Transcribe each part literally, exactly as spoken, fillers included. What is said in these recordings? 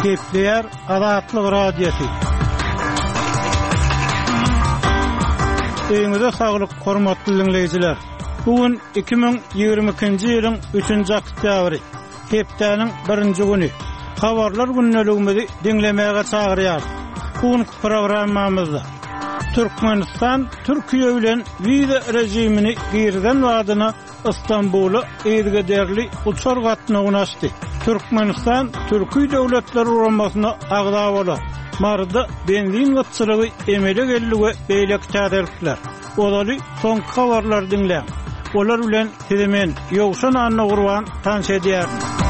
Kepler Azatlyk Radiosu. Eýinize saglyk, hormatly dinleýijiler. Bugün iki bin ýygrimi ikinji ýylyň üçünji oktýabry, hepdeniň birinji güni. Habarlar günneligimizi dinlemäge çagyrýar. Bugün programmamyzda Türkmenistan Türkiýe bilen viza rejimini girden wadyna İstanbul'a eýdirgerli uçar gatnagyny açdy. Türkmenistan Türkiýe döwletleri uramasına agda bolar. Marda benzin gatçylygy emele gellige beýlek täderlikler. Olary soňky habarlar dinleň. Olar bilen sizimen ýogşan anna gurban tanş edýär.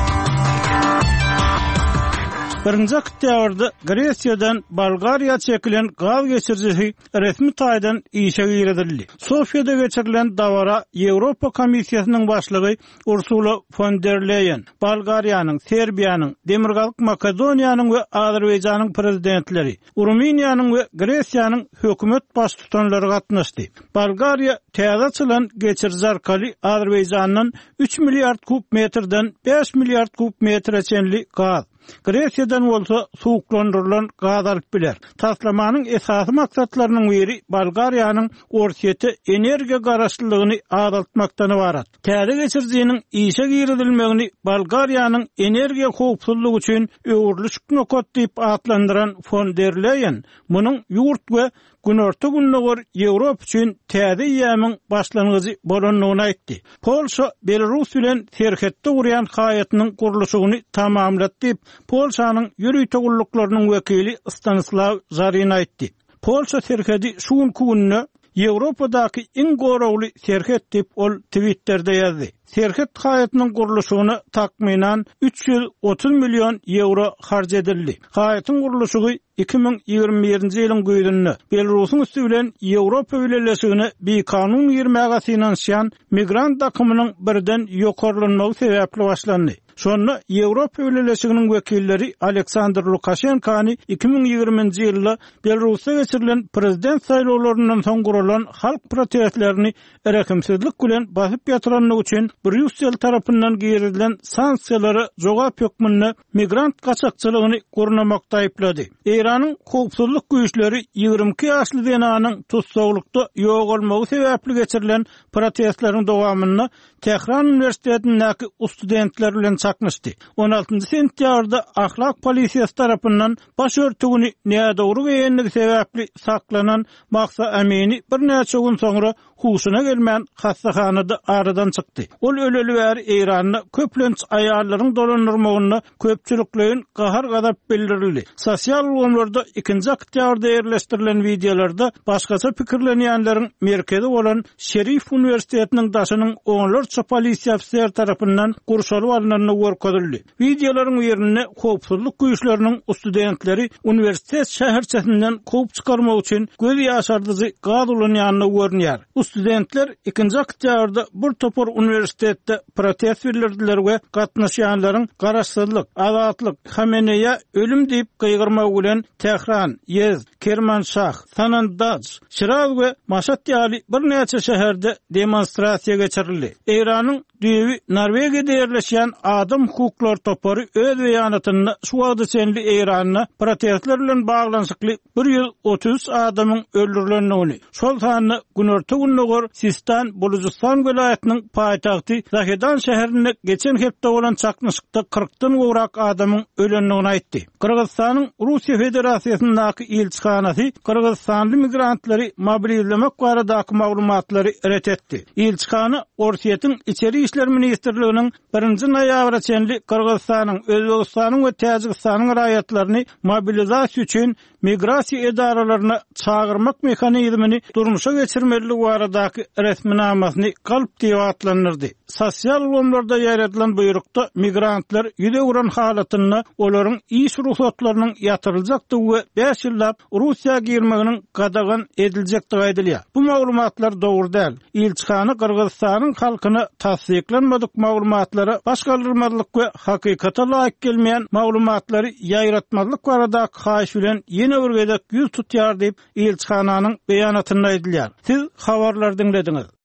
Birinji oktýabrda Gresiýadan Bolgariýa çekilen gaz geçirjisi resmi taýdan işe giredildi. Sofiýada geçirilen dawara Ýewropa Komissiýasynyň başlygy Ursula von der Leyen, Bolgariýanyň, Serbiýanyň, Demirgalyk Makedoniýanyň we Azerbaýjanyň prezidentleri, Ruminiýanyň we Gresiýanyň hökümet baş tutanlary gatnaşdy. Bolgariýa täze açylan geçirji arkaly Azerbaýjanyň üç milliard kub metrden beş milliard kub metreçenli gaz, Gresiýadan bolsa suwuklandyrylan gaz alyp biler. Taslamanyň esasy maksatlarynyň biri Bolgariýanyň orsiýeti energiýa garaşlygyny azaltmakdan ibarat. Täze geçirjiniň işe giredilmegini Bolgariýanyň energiýa howpsuzlygy üçin öwürlük nokot diýip atlandyran von der Leyen, munyň ýurt we günorta günnäger Ýewropa üçin täze ýamyň başlangyjy bolanyny aýtdy. Polşa Belarus bilen serhetde urýan haýatynyň gurulşygyny tamamlady diýip Polşanyň ýürüýt togullyklarynyň wekili Stanislaw Zarin aýtdy. Polşa serhedi şu günü Ýewropadaky iň goragly serhet diýip ol Twitter'de ýazdy. Serhet haýatynyň gurulşygyna takminan üç ýüz otuz million euro harç edildi. Haýatyň gurulşygy iki bin ýygrimi birinji ýylyň güýdünde Belarusyň üstü bilen Ýewropa birleşigine bir kanun ýermäge finansiýan migrant akymynyň birden ýokarlanmagy sebäpli başlandy. Şonu Ýewropa birleşiginiň wekilleri Aleksandr Lukashenkany iki bin ýygrimiňji ýylda Belarusda geçirilen prezident saýlawlaryndan soň gurulan halk protestlerini erekimsizlik bilen basyp ýatyranlygy üçin Brüssel tarapyndan girilen sanksiýalary jogap hökmüne migrant gaçakçylygyny gurnamakda aýplady. Iranyň howpsuzlyk güýçleri ýygrimi iki ýaşly denanyň tutsaglykda ýok bolmagy sebäpli geçirilen protestleriň dowamyny Tehran Üniversitetindäki studentler bilen çakmışdy. on altynjy sentýabrda ahlak polisiýasy tarapyndan baş örtügini näde dogry beýenligi sebäpli saklanan Mahsa Amini bir näçe gün soňra huşuna gelmän hastahanada aradan çykdy. Ol öleli bäri Iranyny köplenç aýallaryň dolanyrmagyna köpçüliklerin gahar gadap bildirildi. Sosial ýollarda ikinji oktýabrda ýerleşdirilen videolarda başgaça pikirlenýänleriň merkezi bolan Şerif Üniversitetiniň daşynyň onlarça polisiýa ofisiýer tarapyndan gurşalyp alynanyny görkezildi. Videolaryň ýerine howpsuzlyk güýçleriniň studentleri üniversitet şäherçesinden kowup çykarmak üçin göz ýaşardyjy gaz ulanýanyny görnýär. Studentler ikinji oktýabrda bir topar üniversitetde protest bildirdiler we gatnaşýanlaryň garaşsyzlyk, azatlyk, Hameneýe ölüm diýip gıygırmak bilen Tehran, Yezd, Kermanşah, Sanandaj, Şiraz we Maşhad ýaly bir näçe şäherde demonstrasiýa geçirildi. Iranyň düýbi Norwegiýada ýerleşýän adam hukuklar topary öz beýanatyny şu wagtda senli Iranyna protestler bilen baglanşykly bir ýüz otuz adamyň öldürilendigini, şol sany günorta günnäger Sistan Bulujistan welaýatynyň paýtagty Zahedan şäherinde geçen hepde bolan çakmyşykda kırkdan gowrak adamyň ölendigini aýtdy. Kyrgyzstanyň Russiýa Federasiýasyndaky elçihanasy Kyrgyzstanly migrantlary mobilizlemek baradaky maglumatlary ret etdi. Elçihana Orsiýetiň içeri işler ministrliginiň birinji noýabra çenli Kyrgyzstanyň, Özbegistanyň we Täjikistanyň raýatlaryny mobilizasiýa üçin migrasiýa edaralaryna çağırmak mekanizmini durmuşa geçirmeligi baradaky resminamasyny galyp diýip atlanyrdy. Sosial ýollarda ýaratylan buyrukda migrantlar ýüze uran halatyny olaryň iş ruhsatlarynyň ýatyryljakdygy we beş ýyllap Russiýa girmeginiň gadagan ediljekdigi aýdylýar. Bu maglumatlar dogry däl. Elçihana Kyrgyzstanyň halkyna tasdiklenmedik maglumatlara başgalyrmalyk we hakykata laýyk gelmeýän maglumatlary ýaýratmalyk baradaky haýyş bilen ýene bir gezek ýüz tutýar diýip elçihananyň beýanatyny aýdylýar. Siz habarlar dinlediňiz.